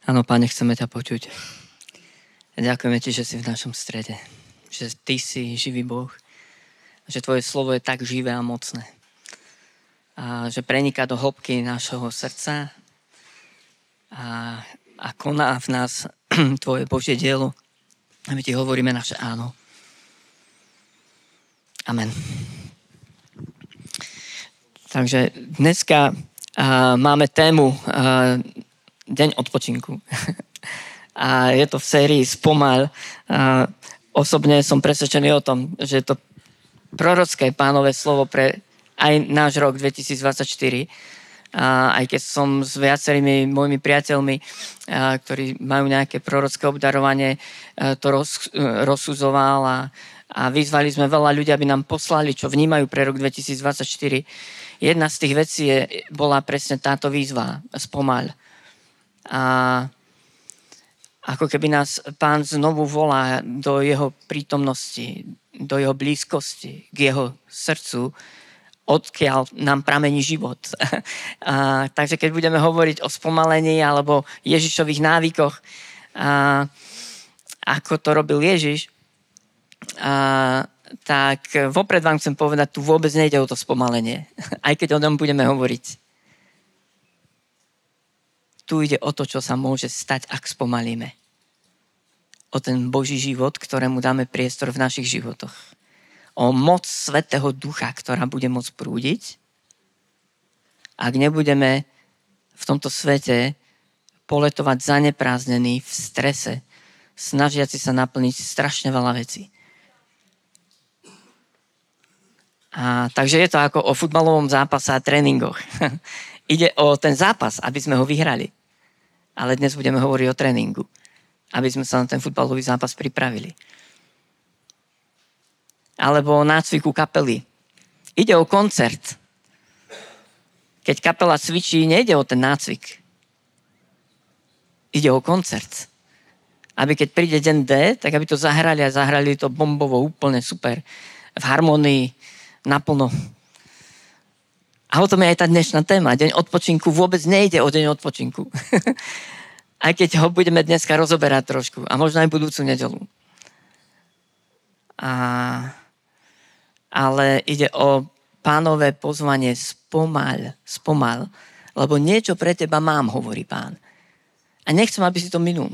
Áno, Pane, chceme ťa počuť. Ďakujeme ti, že si v našom strede. Že ty si živý Boh. Že tvoje slovo je tak živé a mocné. A že preniká do hĺbky našho srdca a koná v nás tvoje Božie dielo. A my ti hovoríme naše áno. Amen. Takže dneska máme tému Deň odpočinku. A je to v sérii Spomaľ. Osobne som presvedčený o tom, že je to prorocké Pánové slovo pre aj náš rok 2024. Aj keď som s viacerými mojimi priateľmi, ktorí majú nejaké prorocké obdarovanie, to rozsudzoval a vyzvali sme veľa ľudí, aby nám poslali, čo vnímajú pre rok 2024. Jedna z tých vecí bola presne táto výzva, Spomaľ. A ako keby nás Pán znovu volá do jeho prítomnosti, do jeho blízkosti, k jeho srdcu, odkiaľ nám pramení život. Takže keď budeme hovoriť o spomalení alebo Ježišových návykoch, ako to robil Ježiš, tak vopred vám chcem povedať, tu vôbec nejde o to spomalenie, aj keď o tom budeme hovoriť. Tu ide o to, čo sa môže stať, ak spomalíme. O ten Boží život, ktorému dáme priestor v našich životoch. O moc Svätého Ducha, ktorá bude môcť prúdiť. Ak nebudeme v tomto svete poletovať zaneprázdnení v strese, snažiaci sa naplniť strašne veľa vecí. Takže je to ako o futbalovom zápase a tréningoch. Ide o ten zápas, aby sme ho vyhrali. Ale dnes budeme hovoriť o tréningu. Aby sme sa na ten futbalový zápas pripravili. Alebo o nácviku kapely. Ide o koncert. Keď kapela cvičí, nejde o ten nácvik. Ide o koncert. Aby keď príde deň D, tak aby to zahrali a zahrali to bombovo, úplne super. V harmonii, naplno. A o tom je aj tá dnešná téma. Deň odpočinku vôbec nejde o deň odpočinku. Aj keď ho budeme dneska rozoberať trošku. A možno aj budúcu nedeľu. Ale ide o Pánové pozvanie spomaľ. Lebo niečo pre teba mám, hovorí Pán. A nechcem, aby si to minul.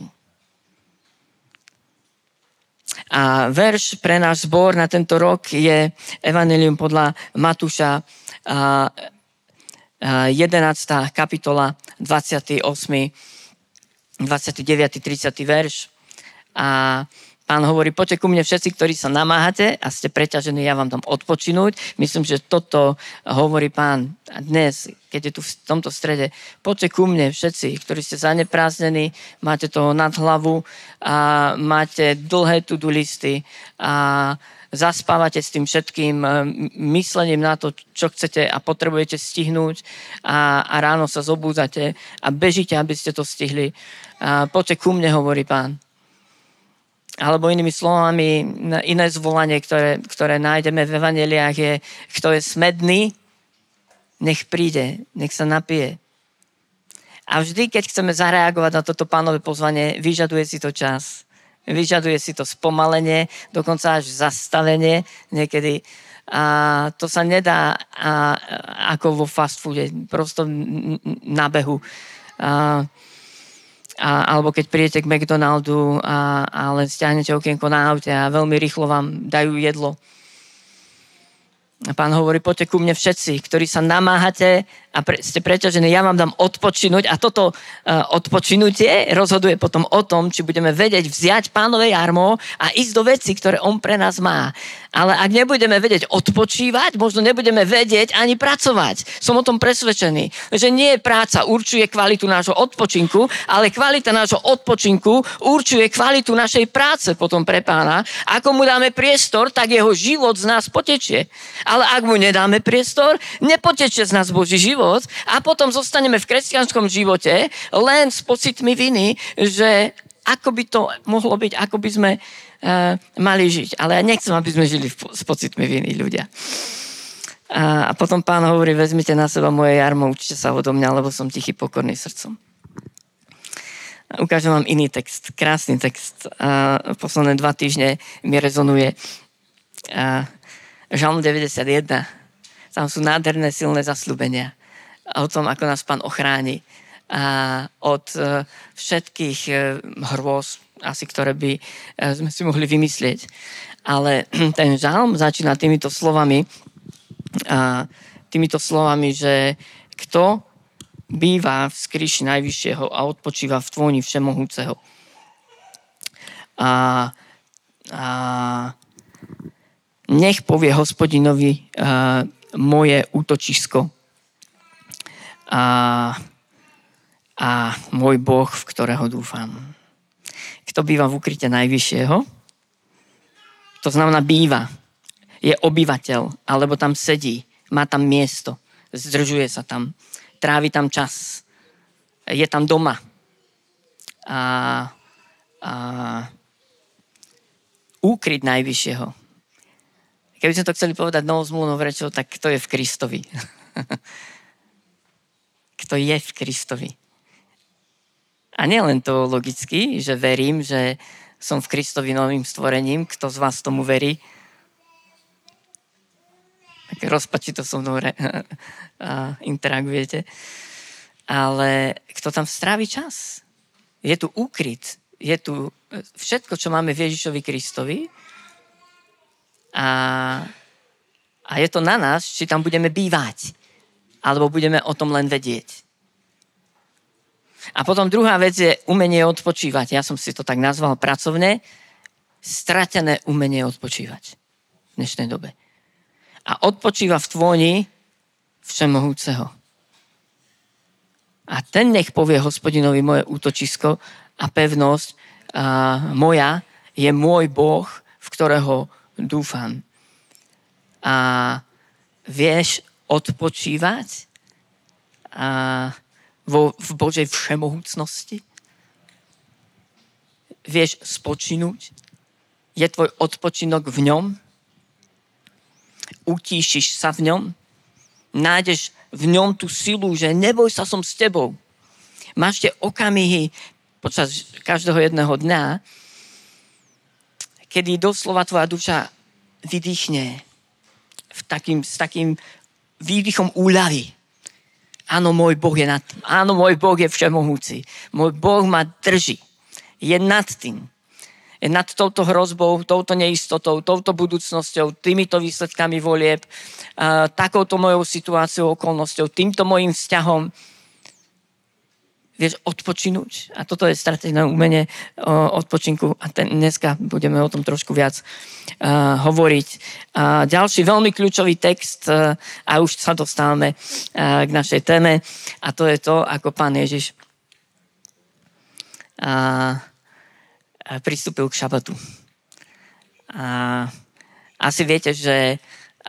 A verš pre náš zbor na tento rok je Evanjelium podľa Matúša 11. kapitola 28. 29. 30. verš. A Pán hovorí, poďte ku mne všetci, ktorí sa namáhate a ste preťažení, ja vám dám odpočinúť. Myslím, že toto hovorí Pán dnes, keď je tu v tomto strede. Poďte ku mne všetci, ktorí ste zaneprázdnení, máte toho nad hlavu a máte dlhé to-do listy a zaspávate s tým všetkým myslením na to, čo chcete a potrebujete stihnúť a ráno sa zobúdzate a bežíte, aby ste to stihli. Poďte ku mne, hovorí Pán. Alebo inými slovami, iné zvolanie, ktoré nájdeme v evanjeliách je, kto je smedný, nech príde, nech sa napije. A vždy, keď chceme zareagovať na toto Pánové pozvanie, vyžaduje si to čas. Vyžaduje si to spomalenie, dokonca až zastavenie niekedy. A to sa nedá ako vo fast foode, prosto na behu. Alebo keď prídete k McDonaldu a len stiahnete okienko na aute a veľmi rýchlo vám dajú jedlo. A Pán hovorí, poďte ku mne všetci, ktorí sa namáhate a ste preťažení, ja vám dám odpočinúť a toto odpočinutie rozhoduje potom o tom, či budeme vedieť vziať Pánové jarmo a ísť do vecí, ktoré on pre nás má. Ale ak nebudeme vedieť odpočívať, možno nebudeme vedieť ani pracovať. Som o tom presvedčený, že nie práca určuje kvalitu nášho odpočinku, ale kvalita nášho odpočinku určuje kvalitu našej práce potom pre Pána. Ako mu dáme priestor, tak jeho život z nás potečie. Ale ak mu nedáme priestor, nepotečie z nás Boží život a potom zostaneme v kresťanskom živote len s pocitmi viny, že ako by to mohlo byť, ako by sme mali žiť. Ale ja nechcem, aby sme žili s pocitmi viny, ľudia. A potom Pán hovorí, vezmite na seba moje jarmo, učite sa odo mňa, lebo som tichý, pokorný srdcom. Ukážem vám iný text, krásny text. Posledné 2 týždne mi rezonuje. Žalm 91. Tam sú nádherné, silné zasľúbenia o tom, ako nás Pán ochráni od všetkých hrôz, asi ktoré by sme si mohli vymyslieť. Ale ten žalm začína týmito slovami, že kto býva v skríši Najvyššieho a odpočíva v tvoni Všemohúceho. Nech povie Hospodinovi moje útočisko a môj Boh, v ktorého dúfam. Kto býva v ukryte Najvyššieho, to znamená býva, je obyvateľ, alebo tam sedí, má tam miesto, zdržuje sa tam, trávi tam čas, je tam doma. Úkryt Najvyššieho. Keby sme to chceli povedať novozmluvnou rečou, tak kto je v Kristovi? Kto je v Kristovi? A nie len to logicky, že verím, že som v Kristovi novým stvorením, kto z vás tomu verí? Tak rozpačito so mnou interagujete. Ale kto tam strávi čas? Je tu úkryt. Je tu všetko, čo máme v Ježišovi Kristovi. A je to na nás, či tam budeme bývať. Alebo budeme o tom len vedieť. A potom druhá vec je umenie odpočívať. Ja som si to tak nazval pracovne. Stratené umenie odpočívať v dnešnej dobe. A odpočíva v tvoni Všemohúceho. A ten nech povie Hospodinovi moje útočisko a pevnosť moja je môj Boh, v ktorého dúfam. A vieš odpočívať v Božej všemohúcnosti? Vieš spočinúť? Je tvoj odpočinok v ňom? Utíšiš sa v ňom? Nájdeš v ňom tú silu, že neboj sa, som s tebou. Máš tie okamihy počas každého jedného dňa, kedy doslova tvoja duša vydýchne s takým výdychom úľavy. Áno, môj Boh je nad tým. Áno, môj Boh je všemohúci. Môj Boh ma drží. Je nad tým. Je nad touto hrozbou, touto neistotou, touto budúcnosťou, týmito výsledkami volieb, takouto mojou situáciou, okolnosťou, týmto mojím vzťahom. Vieš odpočinúť. A toto je strategické umenie odpočinku. A dneska budeme o tom trošku viac hovoriť. Ďalší veľmi kľúčový text, a už sa dostávame k našej téme, a to je to, ako Pán Ježiš pristúpil k šabatu. Asi viete, že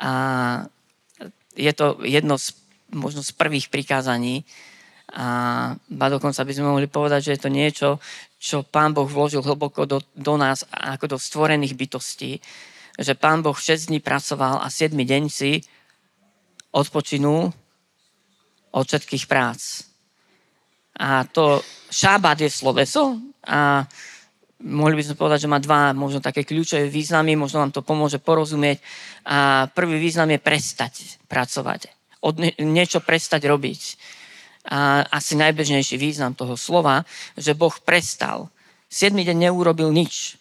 je to jedno možno z prvých prikázaní, a dokonca by sme mohli povedať, že je to niečo, čo Pán Boh vložil hlboko do nás ako do stvorených bytostí, že Pán Boh 6 dní pracoval a 7. deň si odpočinul od všetkých prác. A to šábat je sloveso a mohli by sme povedať, že má 2 možno také kľúčové významy, možno vám to pomôže porozumieť. A prvý význam je prestať pracovať. Niečo prestať robiť. A asi najbežnejší význam toho slova, že Boh prestal. 7. deň neurobil nič.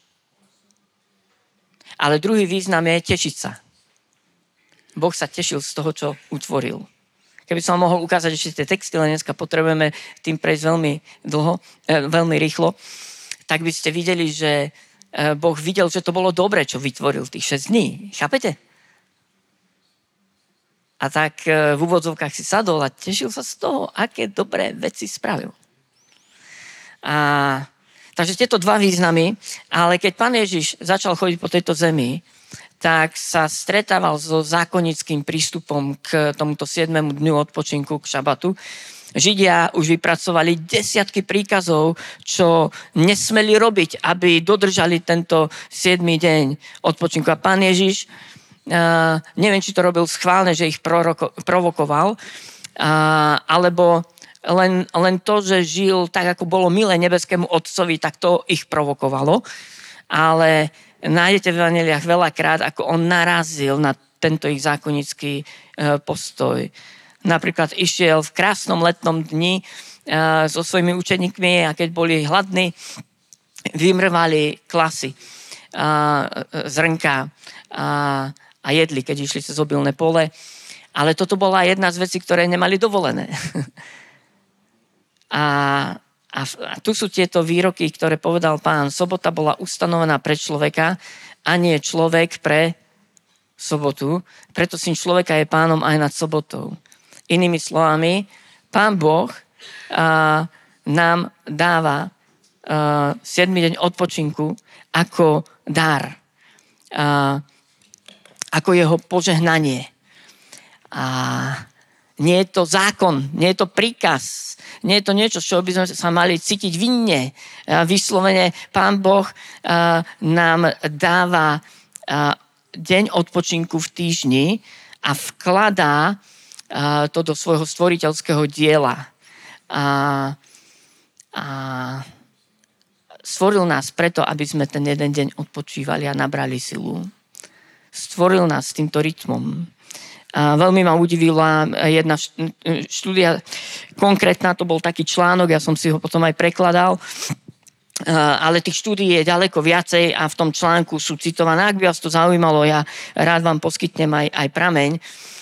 Ale druhý význam je tešiť sa. Boh sa tešil z toho, čo utvoril. Keby som mohol ukázať ešte tie texty, ale dneska potrebujeme tým prejsť veľmi rýchlo, tak by ste videli, že Boh videl, že to bolo dobre, čo vytvoril tých 6 dní. Chápete? A tak v úvodzovkách si sadol a tešil sa z toho, aké dobré veci spravil. Takže tieto 2 významy, ale keď Pán Ježiš začal chodiť po tejto zemi, tak sa stretával so zákonickým prístupom k tomuto 7. dňu odpočinku, k šabatu. Židia už vypracovali desiatky príkazov, čo nesmeli robiť, aby dodržali tento 7. deň odpočinku. A Pán Ježiš, neviem, či to robil schválne, že ich provokoval, alebo len to, že žil tak, ako bolo milé nebeskému otcovi, tak to ich provokovalo. Ale nájdete v evanjeliách veľakrát, ako on narazil na tento ich zákonický postoj. Napríklad išiel v krásnom letnom dni so svojimi učeníkmi a keď boli hladní, vymrvali klasy zrnka a jedli, keď išli cez obilné pole. Ale toto bola jedna z vecí, ktoré nemali dovolené. A tu sú tieto výroky, ktoré povedal Pán. Sobota bola ustanovená pre človeka a nie človek pre sobotu. Preto Syn človeka je pánom aj nad sobotou. Inými slovami, Pán Boh nám dáva 7. deň odpočinku ako dar. Ako jeho požehnanie. A nie je to zákon, nie je to príkaz, nie je to niečo, z čoho by sme sa mali cítiť vinne. Vyslovene Pán Boh nám dáva deň odpočinku v týždni a vkladá to do svojho stvoriteľského diela. A stvoril nás preto, aby sme ten jeden deň odpočívali a nabrali silu. Stvoril nás týmto rytmom. A veľmi ma udivila jedna štúdia, konkrétna, to bol taký článok, ja som si ho potom aj prekladal, ale tých štúdií je ďaleko viacej a v tom článku sú citované. Ak by vás to zaujímalo, ja rád vám poskytnem aj prameň.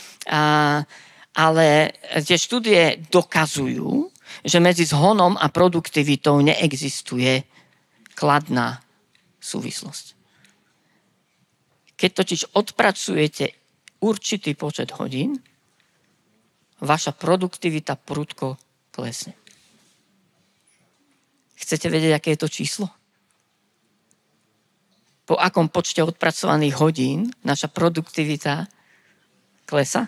Ale tie štúdie dokazujú, že medzi zhonom a produktivitou neexistuje kladná súvislosť. Keď totiž odpracujete určitý počet hodín, vaša produktivita prudko klesne. Chcete vedieť, aké je to číslo? Po akom počte odpracovaných hodín naša produktivita klesa?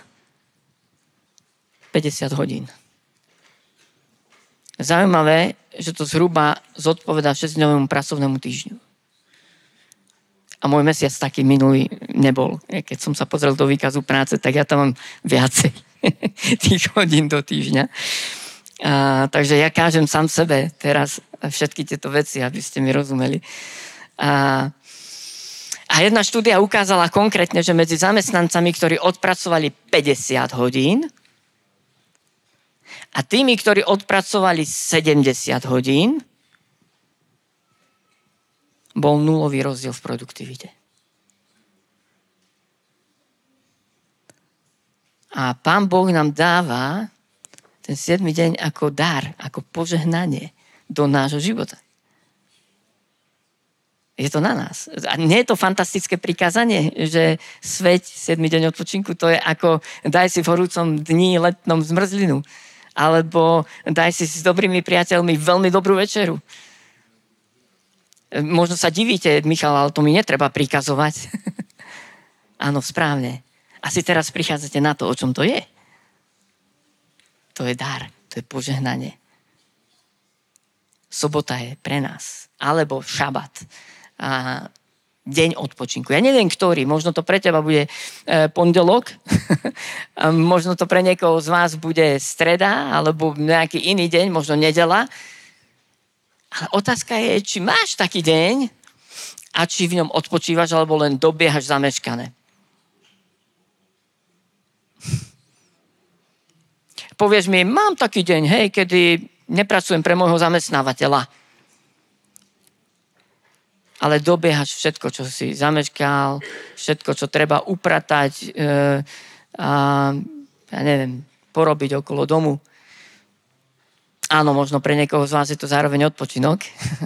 50 hodín. Zaujímavé, že to zhruba zodpovedá 6-dňovému pracovnému týždňu. A môj mesiac taký minulý nebol. Keď som sa pozrel do výkazu práce, tak ja tam mám viacej tých hodín do týždňa. Takže ja kážem sám sebe teraz všetky tieto veci, aby ste mi rozumeli. A jedna štúdia ukázala konkrétne, že medzi zamestnancami, ktorí odpracovali 50 hodín a tými, ktorí odpracovali 70 hodín, bol nulový rozdiel v produktivite. A Pán Boh nám dáva ten 7. deň ako dar, ako požehnanie do nášho života. Je to na nás. A nie je to fantastické prikázanie, že sveť 7. deň odpočinku, to je ako daj si v horúcom dni letnom zmrzlinu. Alebo daj si s dobrými priateľmi veľmi dobrú večeru. Možno sa divíte, Michal, ale to mi netreba prikazovať. Áno, správne. Asi teraz prichádzate na to, o čom to je. To je dar, to je požehnanie. Sobota je pre nás. Alebo šabat. A deň odpočinku. Ja neviem, ktorý. Možno to pre teba bude pondelok. Možno to pre niekoho z vás bude streda, alebo nejaký iný deň, možno nedeľa. Ale otázka je, či máš taký deň a či v ňom odpočívaš, alebo len dobiehaš zameškané. Povieš mi, mám taký deň, hej, kedy nepracujem pre môjho zamestnávateľa. Ale dobiehaš všetko, čo si zameškal, všetko, čo treba upratať a ja neviem, porobiť okolo domu. Áno, možno pre niekoho z vás je to zároveň odpočinok.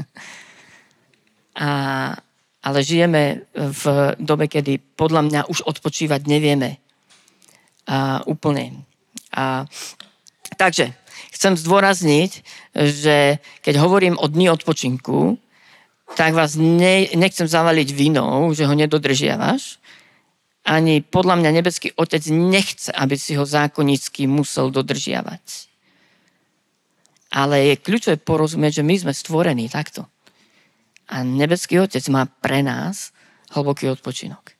Ale žijeme v dobe, kedy podľa mňa už odpočívať nevieme úplne. Takže chcem zdôrazniť, že keď hovorím o dni odpočinku, tak vás nechcem zavaliť vinou, že ho nedodržiavaš. Ani podľa mňa nebeský Otec nechce, aby si ho zákonicky musel dodržiavať. Ale je kľúčové porozumieť, že my sme stvorení takto. A nebeský Otec má pre nás hlboký odpočinok.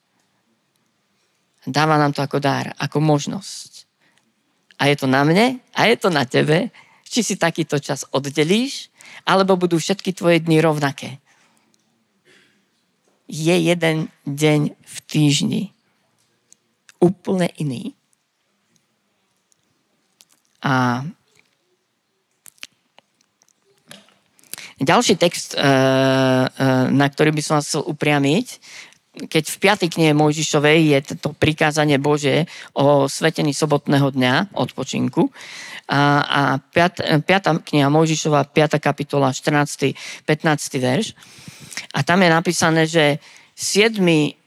Dáva nám to ako dar, ako možnosť. A je to na mne, a je to na tebe, či si takýto čas oddelíš, alebo budú všetky tvoje dni rovnaké. Je jeden deň v týždni úplne iný. A ďalší text, na ktorý by som vás chcel upriamiť, keď v 5. knihe Mojžišovej je to prikázanie Božie o svetení sobotného dňa, odpočinku. A 5. kniha Mojžišova, 5. kapitola, 14. 15. verš. A tam je napísané, že 7.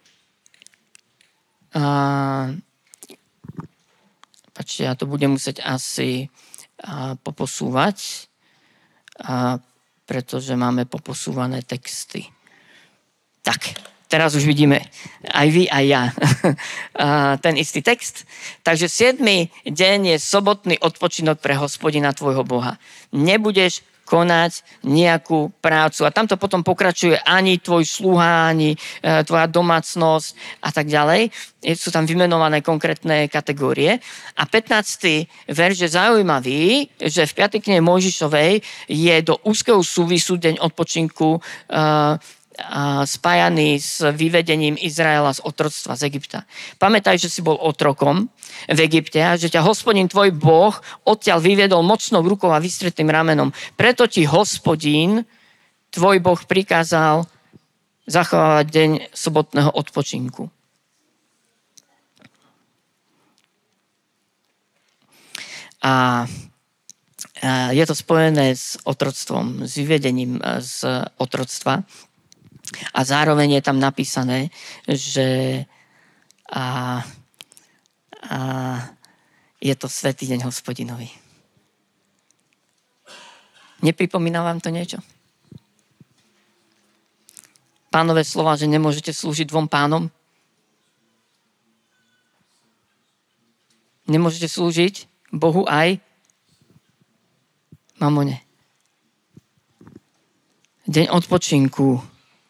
Pačte, ja to budem musieť asi poposúvať, pretože máme poposúvané texty. Tak, teraz už vidíme aj vy, aj ja ten istý text. Takže 7. deň je sobotný odpočinok pre Hospodina tvojho Boha. Nebudeš konať nejakú prácu. A tamto potom pokračuje ani tvoj sluha, ani tvoja domácnosť a tak ďalej. Sú tam vymenované konkrétne kategórie. A 15. verš je zaujímavý, že v 5. knihe Mojžišovej je do úzkeho súvisu deň odpočinku spájaný s vyvedením Izraela z otroctva z Egypta. Pamätaj, že si bol otrokom v Egypte a že ťa Hospodín tvoj Boh odtiaľ vyviedol mocnou rukou a vystretným ramenom. Preto ti Hospodín tvoj Boh prikázal zachovávať deň sobotného odpočinku. A je to spojené s otroctvom, s vyvedením z otroctva. A zároveň je tam napísané, že je to svätý deň Hospodinovi. Nepripomína vám to niečo? Pánové slova, že nemôžete slúžiť dvom pánom? Nemôžete slúžiť Bohu aj mamone. Deň odpočinku.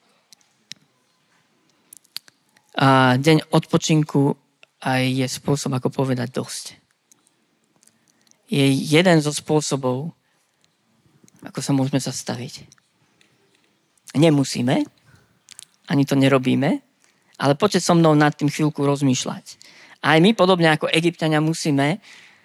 A deň odpočinku aj je spôsob, ako povedať dosť. Je jeden zo spôsobov, ako sa môžeme zastaviť. Nemusíme, ani to nerobíme, ale poďte so mnou nad tým chvíľku rozmýšľať. Aj my, podobne ako Egypťania, musíme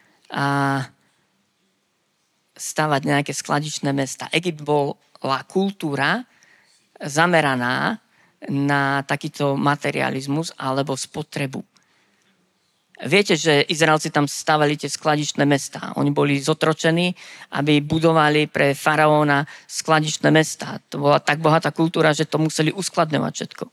stavať nejaké skladičné mesta. Egypt bola kultúra zameraná na takýto materializmus alebo spotrebu. Viete, že Izraelci tam stavali tie skladičné mestá. Oni boli zotročení, aby budovali pre faraóna skladičné mestá. To bola tak bohatá kultúra, že to museli uskladňovať všetko.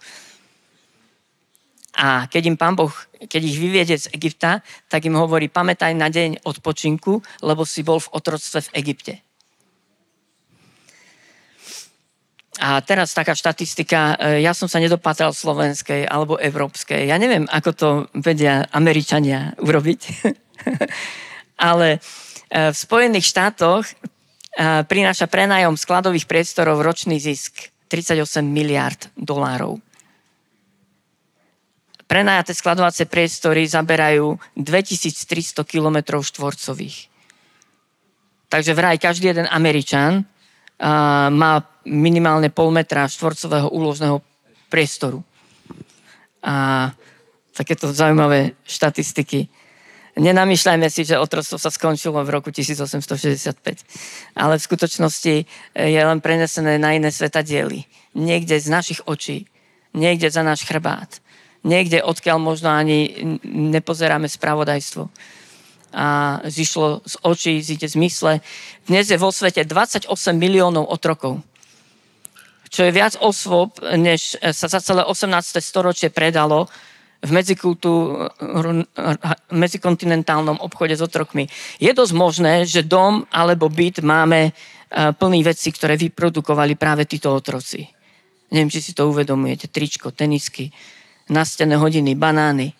A keď im Pán Boh, keď ich vyviede z Egypta, tak im hovorí, pamätaj na deň odpočinku, lebo si bol v otroctve v Egypte. A teraz taká štatistika, ja som sa nedopátral slovenskej alebo európskej. Ja neviem, ako to vedia Američania urobiť. Ale v Spojených štátoch prináša prenájom skladových priestorov ročný zisk 38 miliárd $. Prenajaté skladovacie priestory zaberajú 2300 km štvorcových. Takže vraj každý jeden Američan má minimálne pol metra štvorcového úložného priestoru. A takéto zaujímavé štatistiky. Nenamýšľajme si, že otroctvo sa skončilo v roku 1865. Ale v skutočnosti je len prenesené na iné svetadiely. Niekde z našich očí, niekde za náš chrbát, niekde odkiaľ možno ani nepozeráme spravodajstvo. A zišlo z očí, zíde z mysle. Dnes je vo svete 28 miliónov otrokov, čo je viac osôb, než sa za celé 18. storočie predalo v medzikontinentálnom obchode s otrokmi. Je dosť možné, že dom alebo byt máme plný vecí, ktoré vyprodukovali práve títo otroci. Neviem, či si to uvedomujete. Tričko, tenisky, nastené hodiny, banány.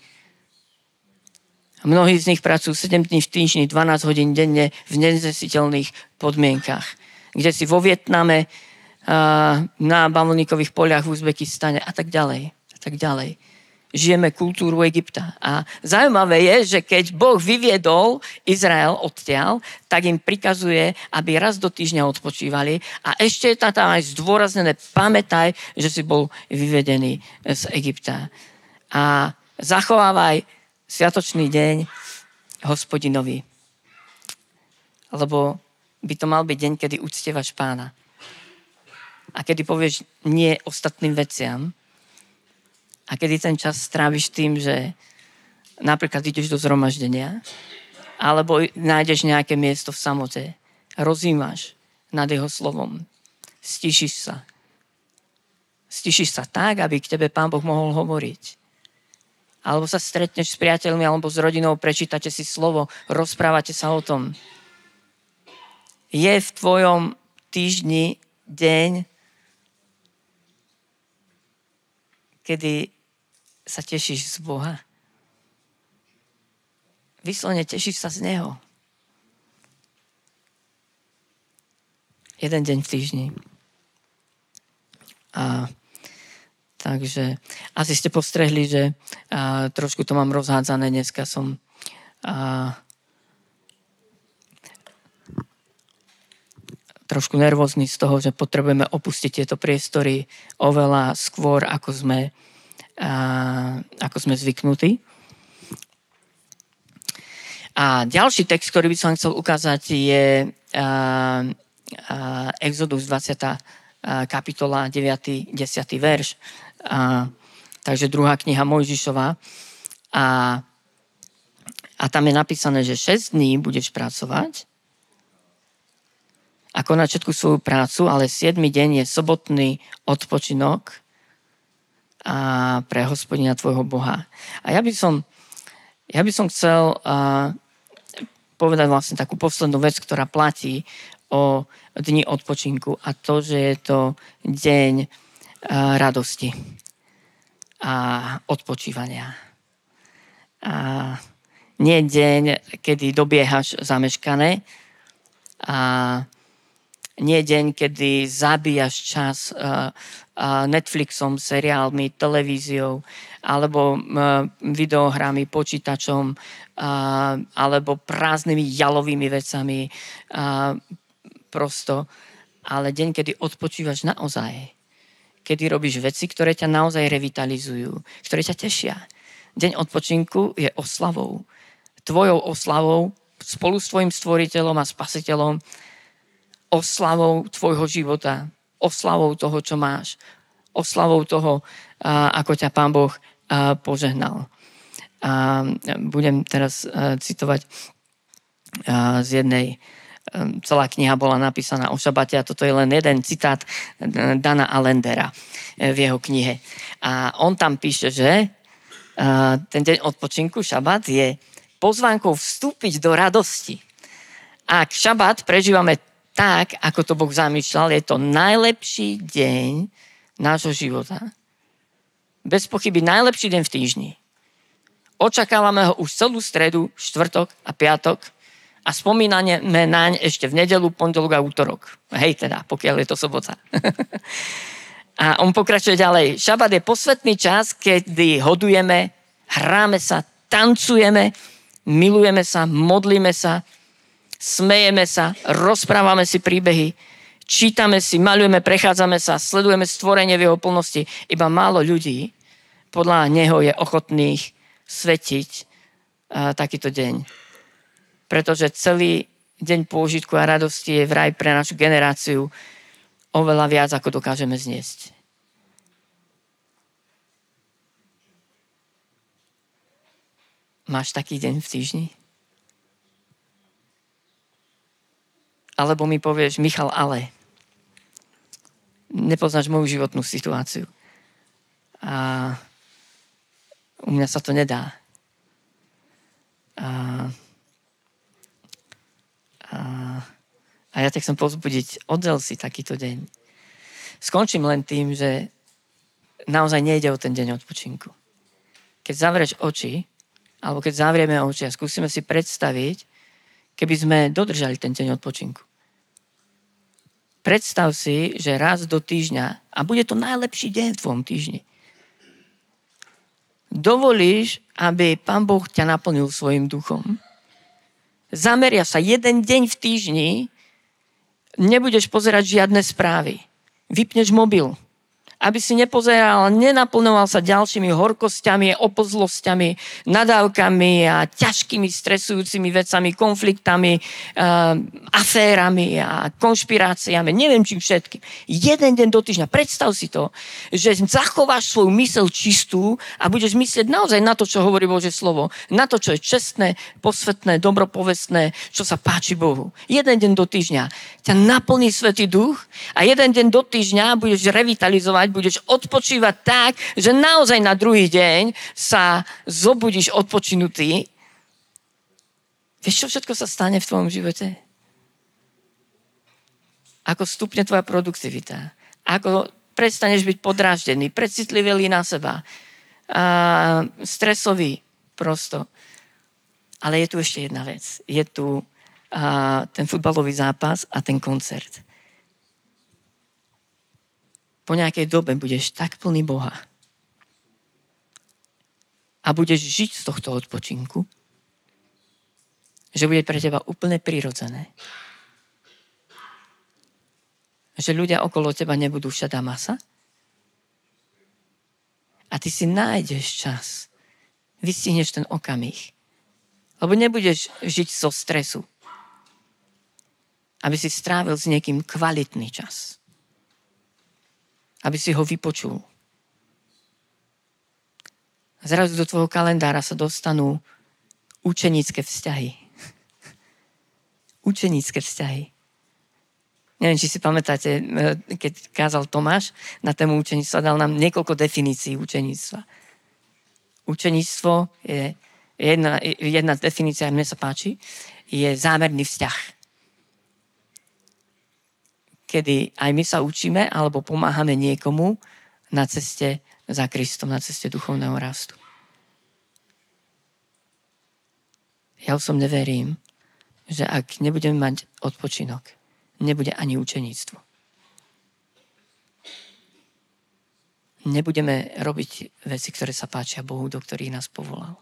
Mnohí z nich pracujú 7 dní v týždni, 12 hodín denne v neznesiteľných podmienkach. Kde si vo Vietname, na bavlníkových poliach v Uzbekistane a tak ďalej. A tak ďalej. žijeme kultúru Egypta. A zaujímavé je, že keď Boh vyviedol Izrael odtiaľ, tak im prikazuje, aby raz do týždňa odpočívali a ešte je tam aj zdôraznené, pamätaj, že si bol vyvedený z Egypta. A zachovávaj sviatočný deň Hospodinovi. Lebo by to mal byť deň, kedy uctievaš Pána. A kedy povieš nie ostatným veciam. A kedy ten čas stráviš tým, že napríklad ideš do zhromaždenia, alebo nájdeš nejaké miesto v samote, rozímaš nad jeho slovom, stíšiš sa. Stíšiš sa tak, aby k tebe Pán Boh mohol hovoriť. Alebo sa stretneš s priateľmi, alebo s rodinou, prečítate si slovo, rozprávate sa o tom. Je v tvojom týždni deň, kedy sa tešíš z Boha. Vyslovene tešíš sa z Neho. Jeden deň v týždni. Takže asi ste postrehli, že trošku to mám rozhádzané. Dneska som trošku nervózny z toho, že potrebujeme opustiť tieto priestory oveľa skôr, ako sme zvyknutí. A ďalší text, ktorý by som chcel ukázať, je Exodus 20. kapitola 9. 10. verš. Takže druhá kniha Mojžišova. A tam je napísané, že 6 dní budeš pracovať a konať všetku svoju prácu, ale 7. deň je sobotný odpočinok pre Hospodina tvojho Boha. A ja by som chcel povedať vlastne takú poslednú vec, ktorá platí o dni odpočinku, a to, že je to deň radosti a odpočívania. Nie deň, kedy dobiehaš zameškané, a nie deň, kedy zabíjaš čas Netflixom, seriálmi, televíziou, alebo videohrami, počítačom, alebo prázdnymi jalovými vecami. Prosto. Ale deň, kedy odpočívaš naozaj. Kedy robíš veci, ktoré ťa naozaj revitalizujú, ktoré ťa tešia. Deň odpočinku je oslavou. Tvojou oslavou spolu s tvojim stvoriteľom a spasiteľom, oslavou tvojho života, oslavou toho, čo máš, oslavou toho, ako ťa Pán Boh požehnal. Budem teraz citovať z jednej, celá kniha bola napísaná o šabate a toto je len jeden citát Dana Allendera v jeho knihe. A on tam píše, že ten deň odpočinku, šabat, je pozvánkou vstúpiť do radosti. Ak šabat prežívame tak, ako to Boh zamýšľal, je to najlepší deň nášho života. Bez pochyby najlepší deň v týždni. Očakávame ho už celú stredu, štvrtok a piatok a spomíname naň ešte v nedeľu, pondelok a útorok. Hej teda, pokiaľ je to sobota. A on pokračuje ďalej. Šabat je posvätný čas, kedy hodujeme, hráme sa, tancujeme, milujeme sa, modlíme sa, smejeme sa, rozprávame si príbehy, čítame si, maľujeme, prechádzame sa, sledujeme stvorenie v jeho plnosti. Iba málo ľudí podľa neho je ochotných svetiť takýto deň. Pretože celý deň pôžitku a radosti je vraj pre našu generáciu oveľa viac, ako dokážeme zniesť. Máš taký deň v týždni? Alebo mi povieš, Michal, ale nepoznáš moju životnú situáciu. A u mňa sa to nedá. A ja tak chcem povzbudiť, oddel si takýto deň. Skončím len tým, že naozaj nejde o ten deň odpočinku. Keď zavrieš oči, alebo keď zavrieme oči a skúsime si predstaviť, keby sme dodržali ten deň odpočinku. Predstav si, že raz do týždňa, a bude to najlepší deň v tvojom týždni, dovolíš, aby Pán Boh ťa naplnil svojim duchom. Zameria sa jeden deň v týždni, nebudeš pozerať žiadne správy. Vypneš mobil, aby si nepozeral, nenaplňoval sa ďalšími horkosťami, oplzlosťami, nadávkami a ťažkými stresujúcimi vecami, konfliktami, aférami a konšpiráciami, neviem čím všetkým. Jeden deň do týždňa. Predstav si to, že zachováš svoju myseľ čistú a budeš myslieť naozaj na to, čo hovorí Božie slovo, na to, čo je čestné, posvetné, dobropovestné, čo sa páči Bohu. Jeden deň do týždňa ťa naplní Svätý Duch a jeden deň do týždňa budeš revitalizovať, budeš odpočívať tak, že naozaj na druhý deň sa zobudíš odpočinutý. Vieš, čo všetko sa stane v tvojom živote? Ako stupne tvoja produktivita. Ako prestaneš byť podráždený, precitlivelý na seba. Stresový prosto. Ale je tu ešte jedna vec. Je tu ten futbalový zápas a ten koncert. Po nejakej dobe budeš tak plný Boha a budeš žiť z tohto odpočinku, že bude pre teba úplne prirodzené. Že ľudia okolo teba nebudú šedá masa a ty si nájdeš čas, vystihneš ten okamih, lebo nebudeš žiť zo stresu, aby si strávil s niekým kvalitný čas. Aby si ho vypočul. Zrazu do tvojho kalendára sa dostanú učenícke vzťahy. Učenícke vzťahy. Neviem, či si pamätáte, keď kázal Tomáš na tému učeníctva, dal nám niekoľko definícií učeníctva. Učeníctvo je jedna definícia, mne sa páči, je zámerný vzťah. Kedy aj my sa učíme alebo pomáhame niekomu na ceste za Kristom, na ceste duchovného rastu. Ja osobne verím, že ak nebudeme mať odpočinok, nebude ani učeníctvo. Nebudeme robiť veci, ktoré sa páčia Bohu, do ktorých nás povolal.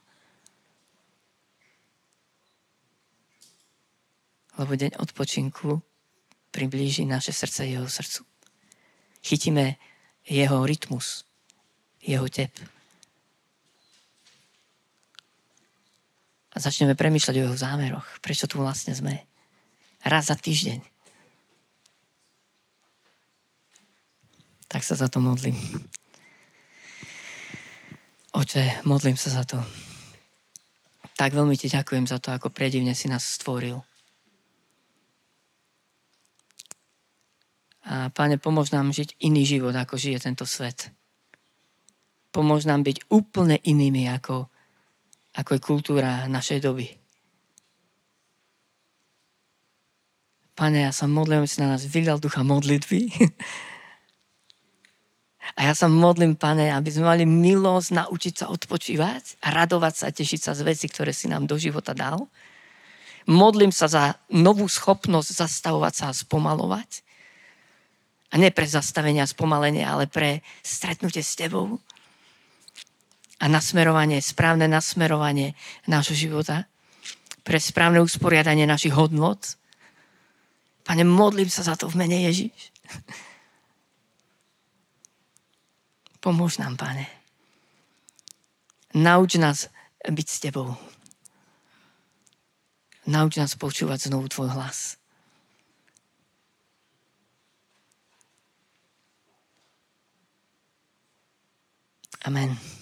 Lebo deň odpočinku priblíži naše srdce jeho srdcu. Chytíme jeho rytmus, jeho tep. A začneme premýšľať o jeho zámeroch. Prečo tu vlastne sme? Raz za týždeň. Tak sa za to modlím. Oče, modlím sa za to. Tak veľmi ti ďakujem za to, ako predivne si nás stvoril. A Pane, pomôž nám žiť iný život, ako žije tento svet. Pomôž nám byť úplne inými, ako je kultúra našej doby. Pane, ja sa modlím, aby si na nás vydal ducha modlitby. A ja sa modlím, Pane, aby sme mali milosť naučiť sa odpočívať a radovať sa a tešiť sa z veci, ktoré si nám do života dal. Modlím sa za novú schopnosť zastavovať sa a spomalovať. A nie pre zastavenie a spomalenie, ale pre stretnutie s tebou. A správne nasmerovanie nášho života. Pre správne usporiadanie našich hodnôt. Pane, modlím sa za to v mene Ježiš. Pomôž nám, Pane. Nauč nás byť s tebou. Nauč nás počúvať znovu tvoj hlas. Amen.